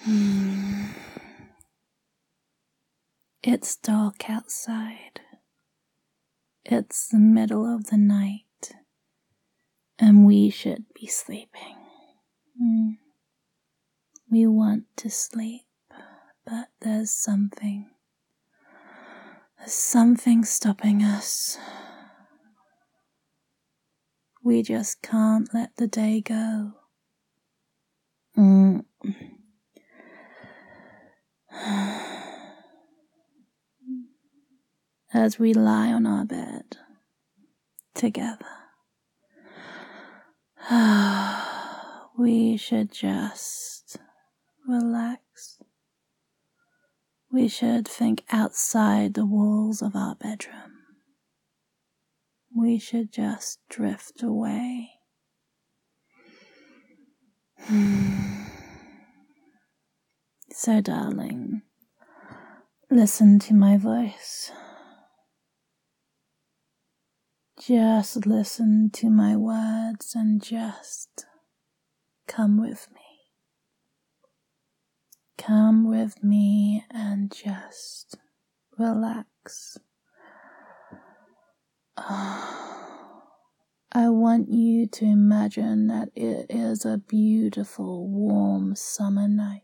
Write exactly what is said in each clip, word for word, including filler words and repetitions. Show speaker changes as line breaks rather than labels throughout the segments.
It's dark outside. It's the middle of the night, and we should be sleeping. Mm. We want to sleep, but there's something. There's something stopping us. We just can't let the day go. Mm. As we lie on our bed together, we should just relax. We should think outside the walls of our bedroom. We should just drift away. So, darling, listen to my voice. Just listen to my words and just come with me. Come with me and just relax. Oh, I want you to imagine that it is a beautiful, warm summer night.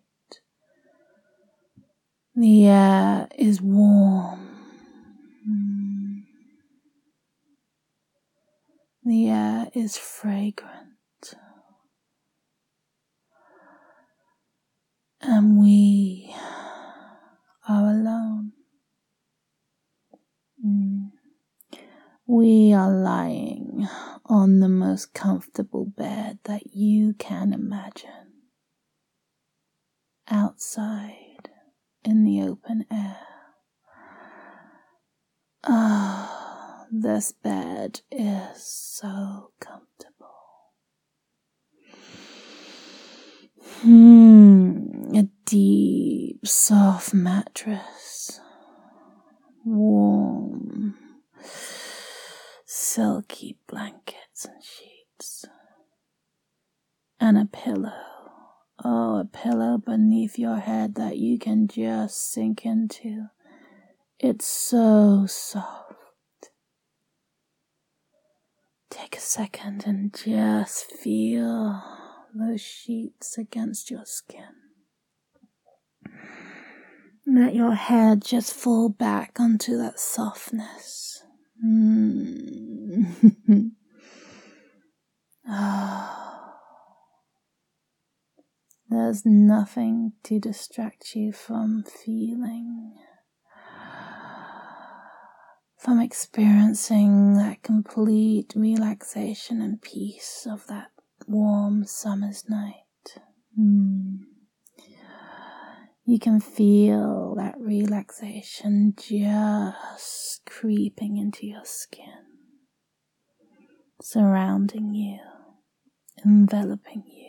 The air is warm. Mm. The air is fragrant. And we are alone. Mm. We are lying on the most comfortable bed that you can imagine. Outside in the open air. Ah, oh, this bed is so comfortable. Hmm, a deep, soft mattress. Warm, silky blankets and sheets. And a pillow. Oh, a pillow beneath your head that you can just sink into. It's so soft. Take a second and just feel those sheets against your skin. Let your head just fall back onto that softness. Mm. Oh. There's nothing to distract you from feeling, from experiencing that complete relaxation and peace of that warm summer's night. Mm. You can feel that relaxation just creeping into your skin, surrounding you, enveloping you.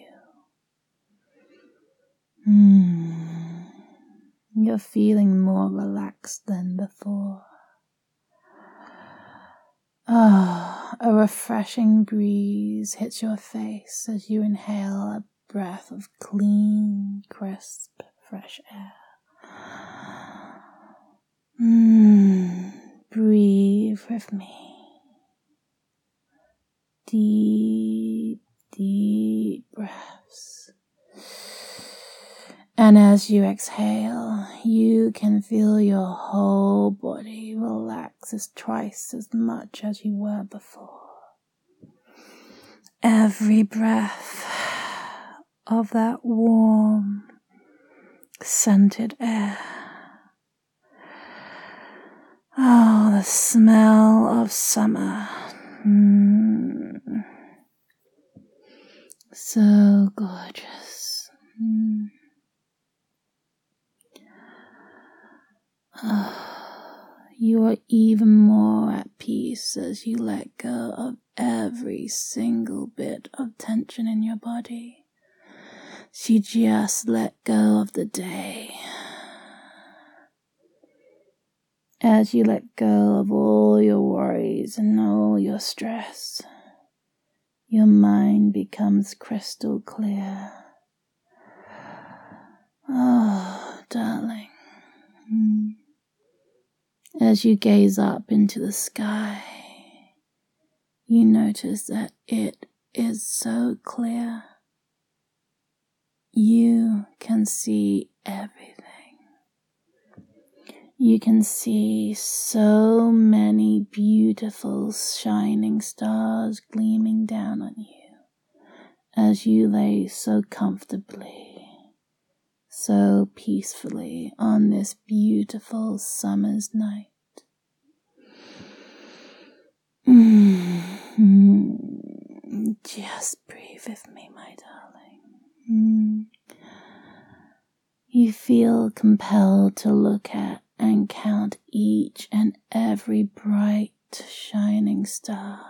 Mm. You're feeling more relaxed than before. Ah, oh, a refreshing breeze hits your face as you inhale a breath of clean, crisp, fresh air. Mm. Breathe with me. Deep, deep breaths. And as you exhale, you can feel your whole body relax as twice as much as you were before. Every breath of that warm, scented air. Oh, the smell of summer. Mm. So gorgeous. Mm. Oh, you are even more at peace as you let go of every single bit of tension in your body. So you just let go of the day. As you let go of all your worries and all your stress, your mind becomes crystal clear. Oh, As you gaze up into the sky, you notice that it is so clear. You can see everything. You can see so many beautiful shining stars gleaming down on you as you lay so comfortably, so peacefully on this beautiful summer's night. Mm-hmm. Just breathe with me, my darling. Mm. You feel compelled to look at and count each and every bright, shining star.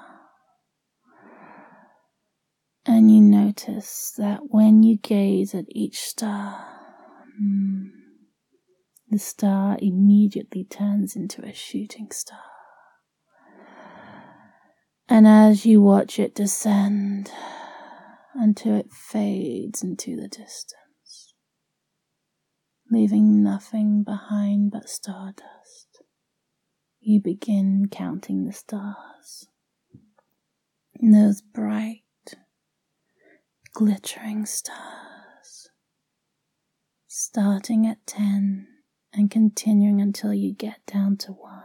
And you notice that when you gaze at each star, mm, the star immediately turns into a shooting star. And as you watch it descend until it fades into the distance, leaving nothing behind but stardust, you begin counting the stars. Those bright, glittering stars, starting at ten and continuing until you get down to one.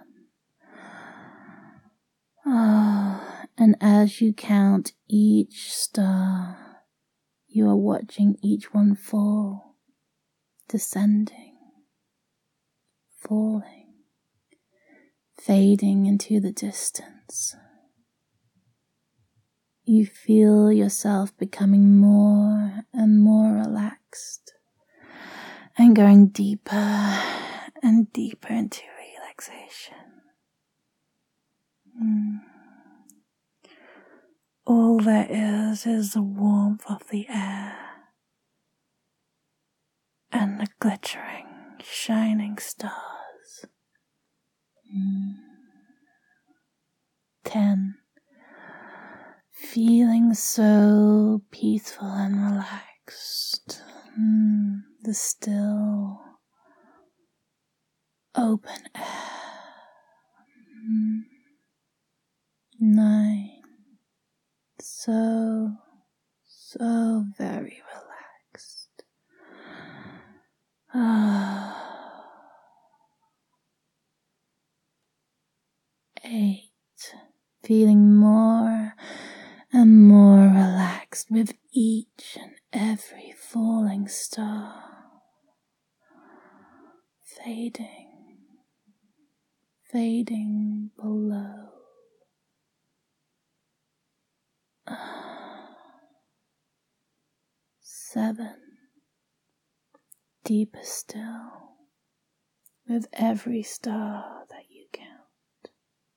Ah, oh, and as you count each star, you are watching each one fall, descending, falling, fading into the distance. You feel yourself becoming more and more relaxed and going deeper and deeper into relaxation. Mm. All there is is the warmth of the air and the glittering, shining stars. Mm. Ten. Feeling so peaceful and relaxed. Mm. The still, open air. Mm. Nine. So, so very relaxed. Ah. Eight. Feeling more and more relaxed with each and every falling star. Fading, fading below. Seven. Deeper still, with every star that you count.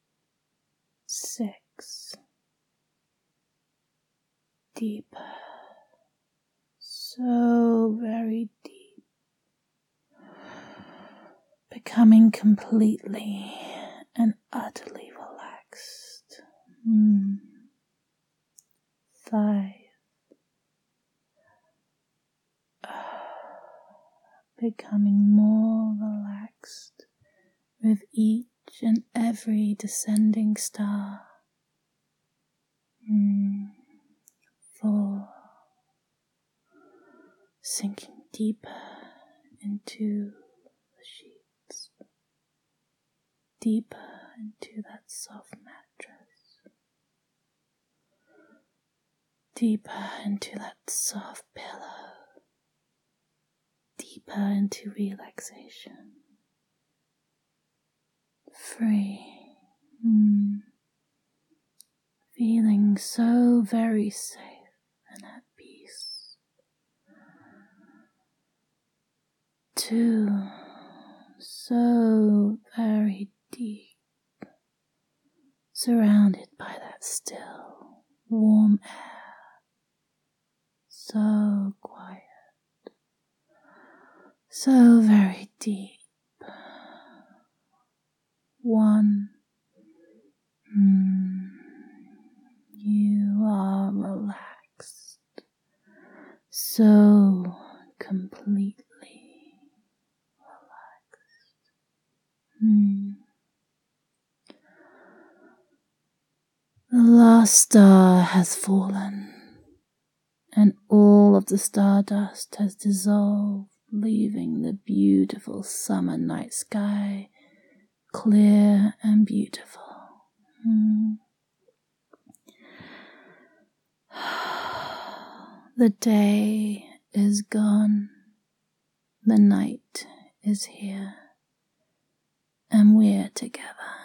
Six. Deeper, so very deep, becoming completely and utterly relaxed. Mm. Five. Becoming more relaxed with each and every descending star. Mm. Four. Sinking deeper into the sheets, deeper into that soft mattress, deeper into that soft pillow, deeper into relaxation. Free, mm. Feeling so very safe and at peace. Two, so very deep, surrounded by that still, warm air, so quiet, so very deep. One, mm, you are relaxed, so completely relaxed. Mm. last star has fallen, and all of the stardust has dissolved, leaving the beautiful summer night sky clear and beautiful. Mm. The day is gone, the night is here, and we're together.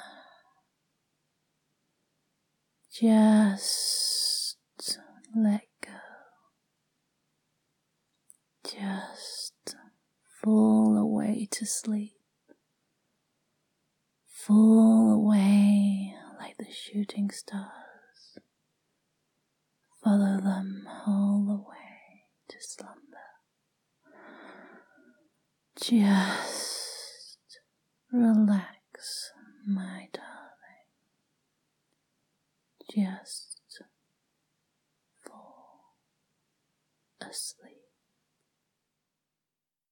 Just let go. Just fall away to sleep. Fall away like the shooting stars. Follow them all the way to slumber. Just relax, my darling. Just fall asleep.